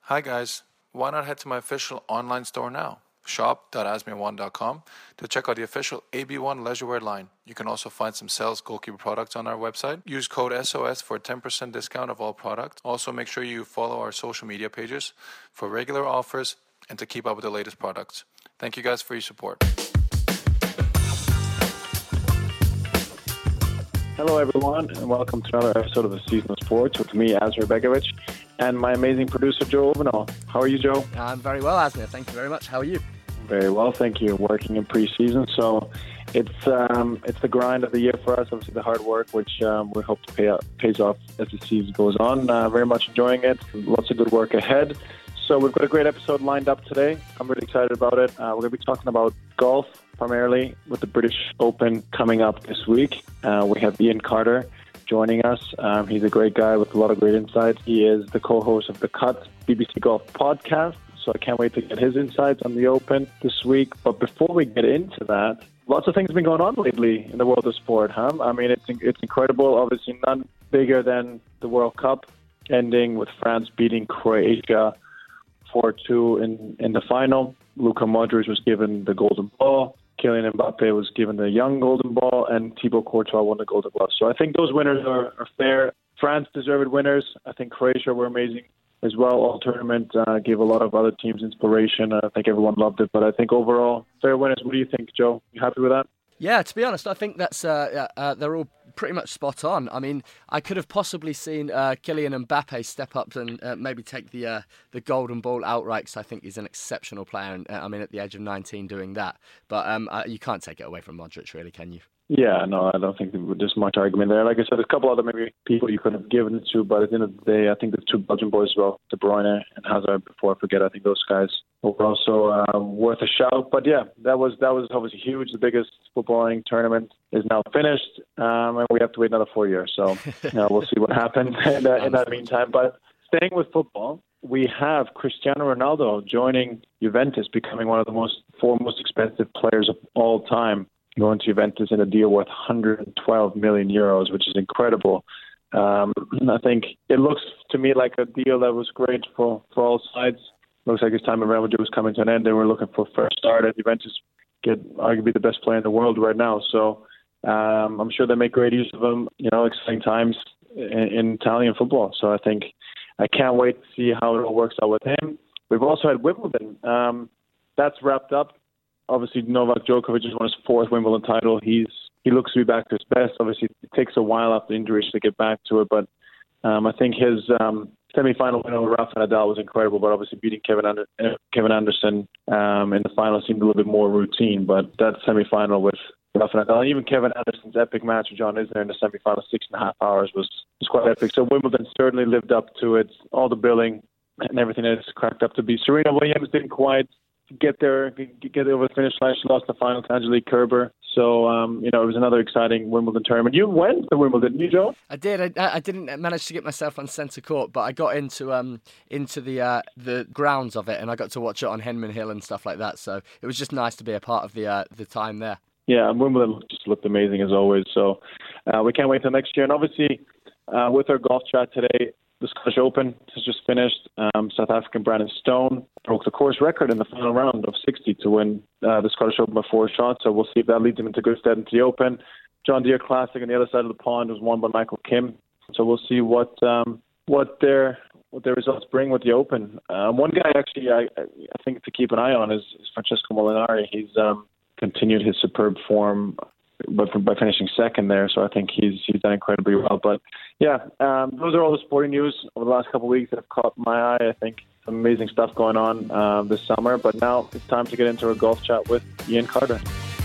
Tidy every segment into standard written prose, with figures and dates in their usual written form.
Hi guys, why not head to my official online store now? shop.asme1.com to check out the official AB1 leisurewear line. You can also find some Sales Goalkeeper products on our website. Use code SOS for a 10% discount of all products. Also make sure you follow our social media pages for regular offers and to keep up with the latest products. Thank you guys for your support. Hello everyone and welcome to another episode of the Season of Sports with me, Azra Begovic, and my amazing producer, Joe Ovenall. How are you, Joe? I'm very well, Asmir. Thank you very much. How are you? Very well, thank you. Working in pre-season, so it's the grind of the year for us. Obviously, the hard work, which we hope to pays off as the season goes on. Very much enjoying it. Lots of good work ahead. So we've got a great episode lined up today. I'm really excited about it. We're going to be talking about golf, primarily with the British Open coming up this week. We have Ian Carter joining us. He's a great guy with a lot of great insights. He is the co-host of the Cut BBC Golf podcast. So I can't wait to get his insights on the Open this week. But before we get into that, lots of things have been going on lately in the world of sport, huh? I mean, it's incredible. Obviously, none bigger than the World Cup ending with France beating Croatia 4-2 in the final. Luka Modric was given the Golden Ball. Kylian Mbappe was given the Young Golden Ball, and Thibaut Courtois won the Golden Glove. So I think those winners are fair. France deserved winners. I think Croatia were amazing as well. All tournament gave a lot of other teams inspiration. I think everyone loved it. But I think overall, fair winners. What do you think, Joe? You happy with that? Yeah, to be honest, I think that's they're all pretty much spot on. I mean, I could have possibly seen Kylian Mbappe step up and maybe take the Golden Ball outright, because I think he's an exceptional player. And I mean, at the age of 19 doing that. But you can't take it away from Modric, really, can you? Yeah, no, I don't think there's much argument there. Like I said, there's a couple other maybe people you could have given it to, but at the end of the day, I think the two Belgian boys as well, De Bruyne and Hazard, before I forget, I think those guys were also worth a shout. But yeah, that was obviously huge. The biggest footballing tournament is now finished, and we have to wait another 4 years. So we'll see what happens in that meantime. But staying with football, we have Cristiano Ronaldo joining Juventus, becoming one of the four most expensive players of all time, going to Juventus in a deal worth 112 million euros, which is incredible. I think it looks to me like a deal that was great for all sides. Looks like his time at Real Madrid was coming to an end. They were looking for a first start at Juventus, get arguably the best player in the world right now. So I'm sure they make great use of him. Exciting times in Italian football. So I think I can't wait to see how it all works out with him. We've also had Wimbledon. That's wrapped up. Obviously, Novak Djokovic has won his fourth Wimbledon title. He looks to be back to his best. Obviously, it takes a while after injuries to get back to it, but I think his semi-final win over Rafa Nadal was incredible. But obviously, beating Kevin Anderson in the final seemed a little bit more routine. But that semi-final with Rafa Nadal, and even Kevin Anderson's epic match with John Isner in the semi-final, 6.5 hours, was quite epic. So Wimbledon certainly lived up to it. All the billing and everything that it's cracked up to be. Serena Williams didn't quite get over the finish line. She lost the final to Angelique Kerber. So, it was another exciting Wimbledon tournament. You went to Wimbledon, didn't you, Joe? I did. I didn't manage to get myself on centre court, but I got into the grounds of it, and I got to watch it on Henman Hill and stuff like that. So it was just nice to be a part of the time there. Yeah, and Wimbledon just looked amazing as always. So we can't wait till next year. And obviously, with our golf chat today, the Scottish Open has just finished. South African Brandon Stone broke the course record in the final round of 60 to win the Scottish Open by 4 shots. So we'll see if that leads him into good stead into the Open. John Deere Classic on the other side of the pond was won by Michael Kim. So we'll see what their results bring with the Open. One guy actually I think to keep an eye on is Francesco Molinari. He's continued his superb form by finishing second there, so I think he's done incredibly well. But yeah, those are all the sporting news over the last couple of weeks that have caught my eye. I think some amazing stuff going on this summer. But now it's time to get into our golf chat with Ian Carter.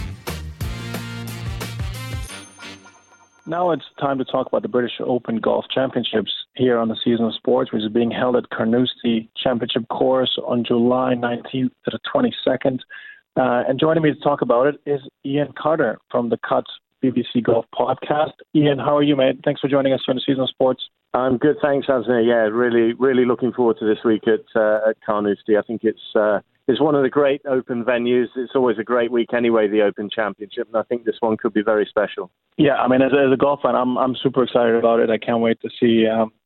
Now it's time to talk about the British Open Golf Championships here on the Season of Sports, which is being held at Carnoustie Championship Course on July 19th to the 22nd. And joining me to talk about it is Ian Carter from the Cut BBC Golf podcast. Ian, how are you, mate? Thanks for joining us here on the Season of Sports. I'm good, thanks, Asner. Yeah, really looking forward to this week at Carnoustie. I think it's one of the great Open venues. It's always a great week anyway, the Open Championship, and I think this one could be very special. Yeah, I mean, as a golf fan, I'm super excited about it. I can't wait to see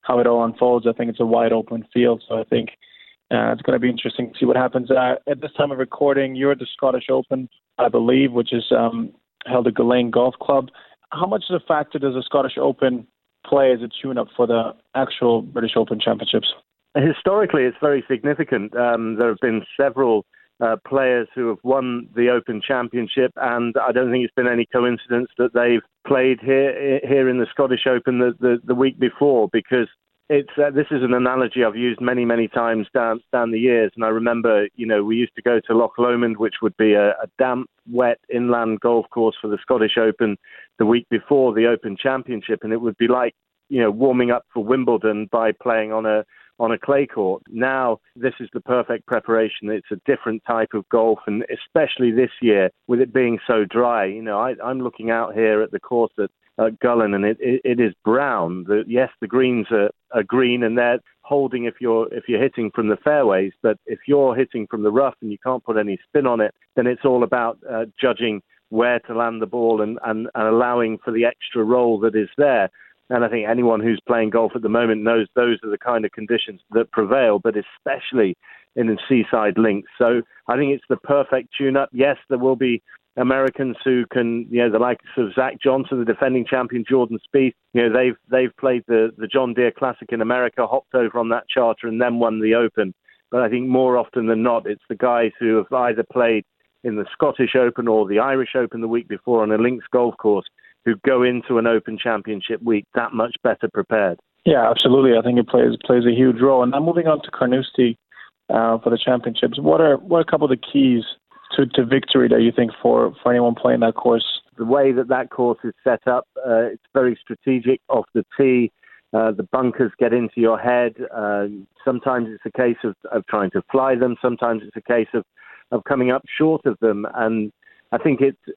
how it all unfolds. I think it's a wide open field, so I think it's going to be interesting to see what happens. At this time of recording, you're at the Scottish Open, I believe, which is held at Gullane Golf Club. How much of a factor does the Scottish Open play as a tune-up for the actual British Open Championships? Historically, it's very significant. There have been several players who have won the Open Championship, and I don't think it's been any coincidence that they've played here in the Scottish Open the week before, because this is an analogy I've used many, many times down the years. And I remember, we used to go to Loch Lomond, which would be a damp, wet inland golf course for the Scottish Open the week before the Open Championship, and it would be like, warming up for Wimbledon by playing on a clay court. Now, this is the perfect preparation. It's a different type of golf, and especially this year, with it being so dry. I'm looking out here at the course at Gullane, and it is brown. The greens are green, and they're holding if you're hitting from the fairways. But if you're hitting from the rough and you can't put any spin on it, then it's all about judging where to land the ball and allowing for the extra roll that is there. And I think anyone who's playing golf at the moment knows those are the kind of conditions that prevail, but especially in the seaside links. So I think it's the perfect tune-up. Yes, there will be Americans who can, the likes of Zach Johnson, the defending champion, Jordan Spieth. They've played the John Deere Classic in America, hopped over on that charter, and then won the Open. But I think more often than not, it's the guys who have either played in the Scottish Open or the Irish Open the week before on a links golf course who go into an Open Championship week that much better prepared. Yeah, absolutely. I think it plays a huge role. And now moving on to Carnoustie for the championships, what are a couple of the keys to victory that you think for anyone playing that course? The way that course is set up, it's very strategic off the tee. The bunkers get into your head. Sometimes it's a case of trying to fly them. Sometimes it's a case of coming up short of them. And I think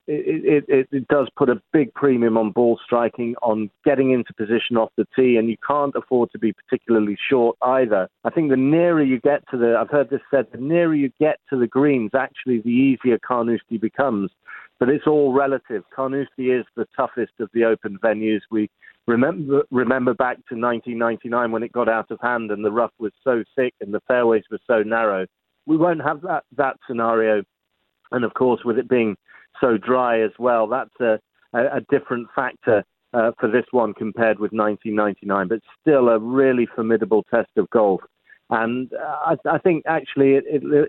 it does put a big premium on ball striking, on getting into position off the tee, and you can't afford to be particularly short either. I think the nearer you get to I've heard this said, the nearer you get to the greens, actually the easier Carnoustie becomes. But it's all relative. Carnoustie is the toughest of the Open venues. We remember back to 1999 when it got out of hand and the rough was so thick and the fairways were so narrow. We won't have that scenario. And of course, with it being so dry as well, that's a different factor for this one compared with 1999. But still a really formidable test of golf. And I think actually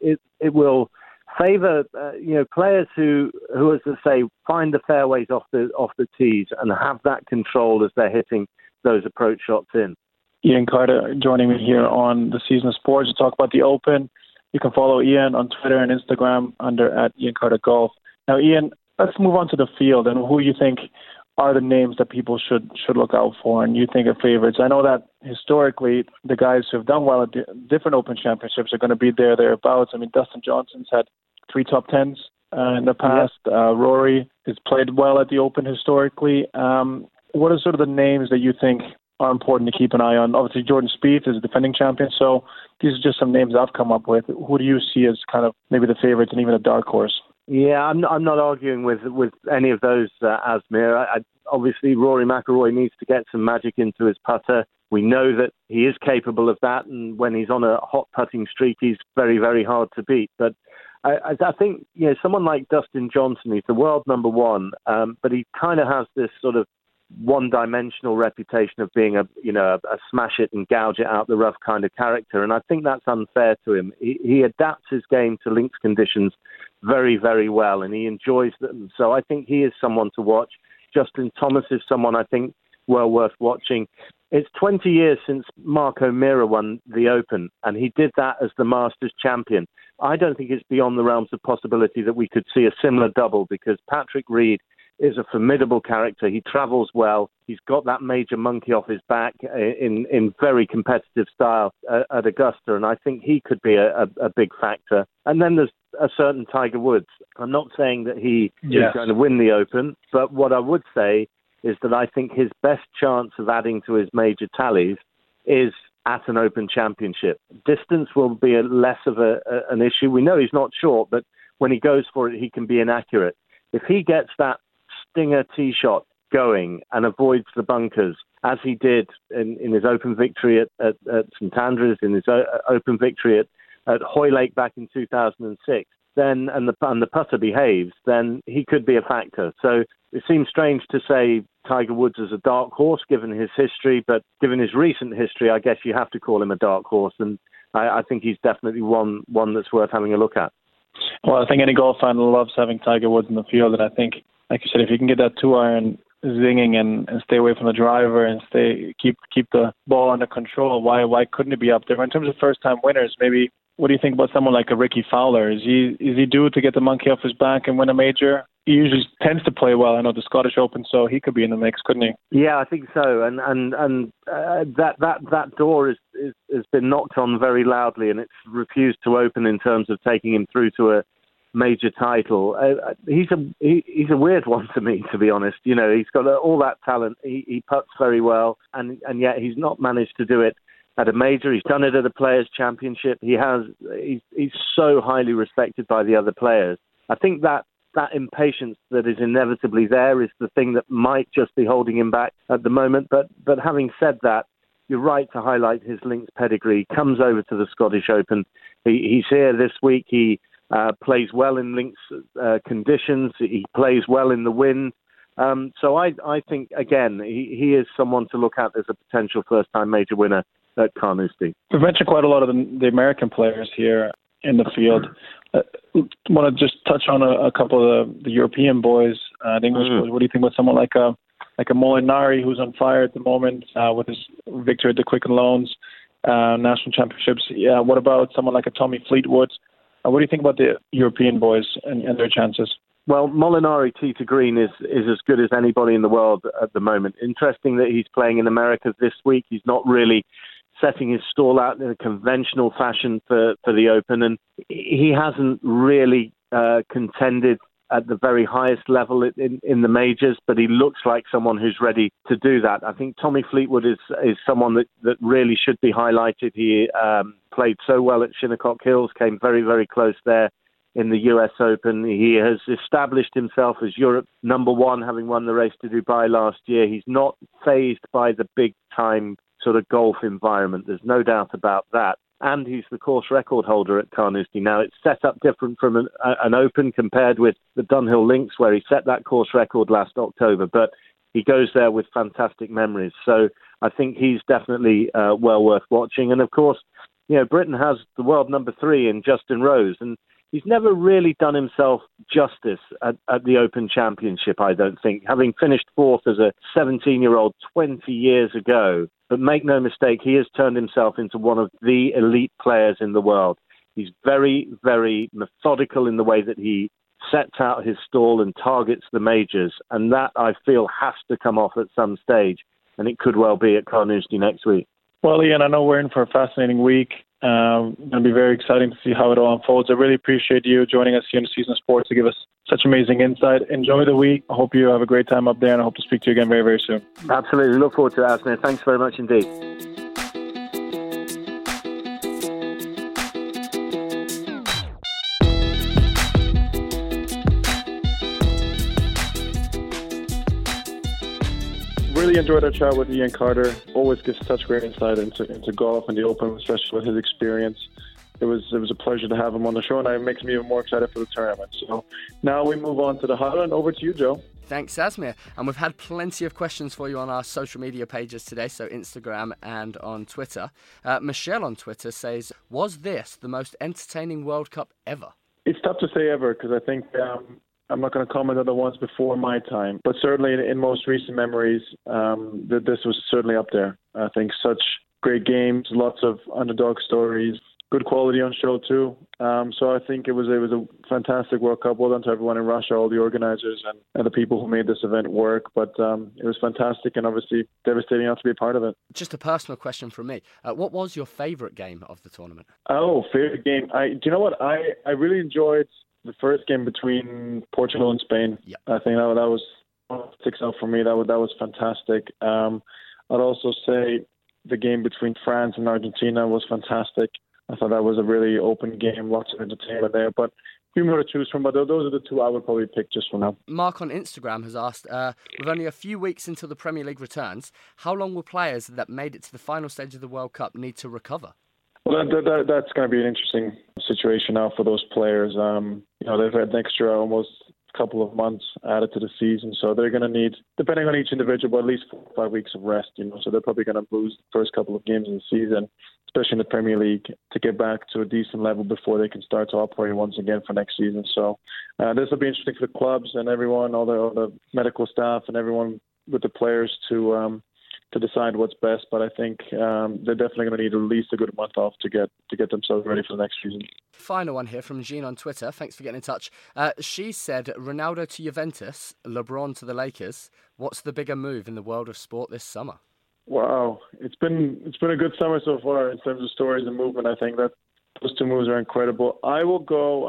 it will favour players who, as I say, find the fairways off the tees and have that control as they're hitting those approach shots in. Ian Carter joining me here on the Season of Sports to talk about the Open. You can follow Ian on Twitter and Instagram under @IanCarterGolf. Now, Ian, let's move on to the field and who you think are the names that people should look out for and you think are favorites. I know that historically the guys who have done well at different Open Championships are going to be thereabouts. I mean, Dustin Johnson's had 3 top 10s in the past. Rory has played well at the Open historically. What are sort of the names that you think are important to keep an eye on? Obviously, Jordan Spieth is a defending champion, so these are just some names I've come up with. Who do you see as kind of maybe the favorites and even a dark horse? Yeah, I'm not arguing with any of those, Asmir. Obviously, Rory McIlroy needs to get some magic into his putter. We know that he is capable of that, and when he's on a hot putting streak, he's very, very hard to beat. But I think someone like Dustin Johnson, he's the world number one, but he kind of has this sort of one-dimensional reputation of being a smash it and gouge it out the rough kind of character, and I think that's unfair to him. He adapts his game to links conditions very, very well, and he enjoys them. So I think he is someone to watch. Justin Thomas is someone I think well worth watching. It's 20 years since Mark O'Meara won the Open, and he did that as the Masters champion. I don't think it's beyond the realms of possibility that we could see a similar double, because Patrick Reed is a formidable character. He travels well. He's got that major monkey off his back in very competitive style at Augusta, and I think he could be a big factor. And then there's a certain Tiger Woods. I'm not saying that he is going to win the Open, but what I would say is that I think his best chance of adding to his major tallies is at an Open Championship. Distance will be less of an issue. We know he's not short, but when he goes for it, he can be inaccurate. If he gets that stinger tee shot going and avoids the bunkers, as he did in his Open victory at St Andrews, in his Open victory at Hoylake back in 2006, then and the putter behaves, then he could be a factor. So it seems strange to say Tiger Woods is a dark horse given his history, but given his recent history, I guess you have to call him a dark horse, and I think he's definitely one that's worth having a look at. Well, I think any golf fan loves having Tiger Woods in the field, and I think, like you said, if you can get that 2-iron zinging and stay away from the driver and keep the ball under control, why couldn't it be up there? In terms of first-time winners, maybe what do you think about someone like a Ricky Fowler? Is he due to get the monkey off his back and win a major? He usually tends to play well. I know the Scottish Open, so he could be in the mix, couldn't he? Yeah, I think so. And that door has been knocked on very loudly, and it's refused to open in terms of taking him through to a major title. He's a weird one to me, to be honest. You know, he's got all that talent. He putts very well, and yet he's not managed to do it at a major. He's done it at a Players' Championship. He's so highly respected by the other players. I think that impatience that is inevitably there is the thing that might just be holding him back at the moment. But having said that, you're right to highlight his links pedigree. He comes over to the Scottish Open. He's here this week. He plays well in links conditions. He plays well in the wind. So I think, again, he is someone to look at as a potential first-time major winner at Carnoustie. We've mentioned quite a lot of the American players here in the field. Want to just touch on a couple of the European boys, the English boys. What do you think about someone like a Molinari, who's on fire at the moment with his victory at the Quicken Loans National Championships? Yeah. What about someone like a Tommy Fleetwood? What do you think about the European boys and their chances? Well, Molinari tee to green is as good as anybody in the world at the moment. Interesting that he's playing in America this week. He's not really setting his stall out in a conventional fashion for the Open, and he hasn't really contended at the very highest level in the majors, but he looks like someone who's ready to do that. I think Tommy Fleetwood is someone that really should be highlighted. He played so well at Shinnecock Hills, came very, very close there in the US Open. He has established himself as Europe's number one, having won the Race to Dubai last year. He's not fazed by the big-time sort of golf environment. There's no doubt about that. And he's the course record holder at Carnoustie. Now, it's set up different from an Open compared with the Dunhill Links, where he set that course record last October. But he goes there with fantastic memories. So I think he's definitely well worth watching. And, of course, you know, Britain has the world number 3 in Justin Rose. And he's never really done himself justice at the Open Championship, I don't think, having finished 4th as a 17-year-old 20 years ago. But make no mistake, he has turned himself into one of the elite players in the world. He's very, very methodical in the way that he sets out his stall and targets the majors. And that, I feel, has to come off at some stage. And it could well be at Carnoustie next week. Well, Ian, I know we're in for a fascinating week. It's going to be very exciting to see how it all unfolds. I really appreciate you joining us here in Season of Sports to give us such amazing insight. Enjoy the week. I hope you have a great time up there, and I hope to speak to you again very, very soon. Absolutely. Look forward to it, Asmir. Thanks very much indeed. Really enjoyed our chat with Ian Carter. Always gives such great insight into golf and the Open, especially with his experience. It was a pleasure to have him on the show, and it makes me even more excited for the tournament. So now we move on to the Highland. Over to you, Joe. Thanks, Asmir. And we've had plenty of questions for you on our social media pages today, so Instagram and on Twitter. Michelle on Twitter says, was this the most entertaining World Cup ever? It's tough to say ever, because I think I'm not going to comment on the ones before my time, but certainly in most recent memories, this was certainly up there. I think such great games, lots of underdog stories, good quality on show too. So I think it was a fantastic World Cup. Well done to everyone in Russia, all the organizers and the people who made this event work. But it was fantastic and obviously devastating not to be a part of it. Just a personal question from me. What was your favourite game of the tournament? Oh, favourite game. Do you know what? I really enjoyed the first game between Portugal and Spain. Yep. I think that was sticks out for me. That was fantastic. I'd also say the game between France and Argentina was fantastic. I thought that was a really open game, lots of entertainment there. But a few more to choose from, but those are the two I would probably pick just for now. Mark on Instagram has asked, with only a few weeks until the Premier League returns, how long will players that made it to the final stage of the World Cup need to recover? Well, that's going to be an interesting situation now for those players. They've had an extra almost couple of months added to the season, so they're going to need, depending on each individual, but at least 4 or 5 weeks of rest. So they're probably going to lose the first couple of games of the season, especially in the Premier League, to get back to a decent level before they can start to operate once again for next season. So this will be interesting for the clubs and everyone, all the medical staff and everyone with the players to decide what's best. But I think they're definitely going to need at least a good month off to get themselves ready for the next season. Final one here from Jean on Twitter. Thanks for getting in touch. She said, Ronaldo to Juventus, LeBron to the Lakers. What's the bigger move in the world of sport this summer? Wow, it's been a good summer so far in terms of stories and movement. I think that those two moves are incredible. I will go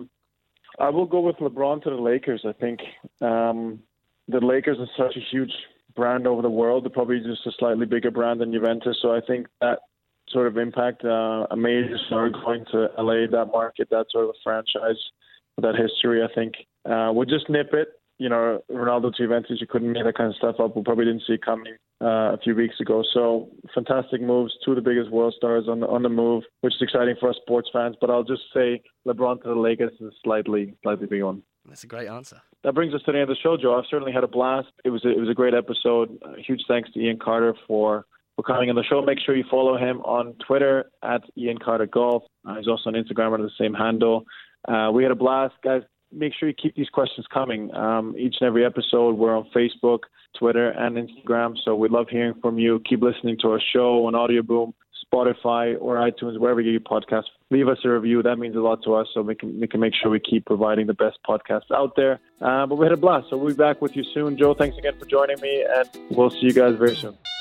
with LeBron to the Lakers. I think the Lakers are such a huge brand over the world. They're probably just a slightly bigger brand than Juventus. So I think that sort of impact, a major star going to LA, that market, that sort of a franchise, that history, I think would just nip it. Ronaldo to Juventus, you couldn't make that kind of stuff up. We probably didn't see it coming a few weeks ago. So fantastic moves, two of the biggest world stars on the move, which is exciting for us sports fans. But I'll just say LeBron to the Lakers is slightly big one. That's a great answer. That brings us to the end of the show, Joe. I've certainly had a blast. It was a great episode. Huge thanks to Ian Carter for coming on the show. Make sure you follow him on Twitter at Ian Carter Golf. He's also on Instagram under the same handle. We had a blast, guys. Make sure you keep these questions coming. Each and every episode, we're on Facebook, Twitter, and Instagram. So we love hearing from you. Keep listening to our show on Audio Boom, Spotify, or iTunes, wherever you get your podcasts. Leave us a review. That means a lot to us, so we can make sure we keep providing the best podcasts out there. But we had a blast, so we'll be back with you soon. Joe, thanks again for joining me, and we'll see you guys very soon.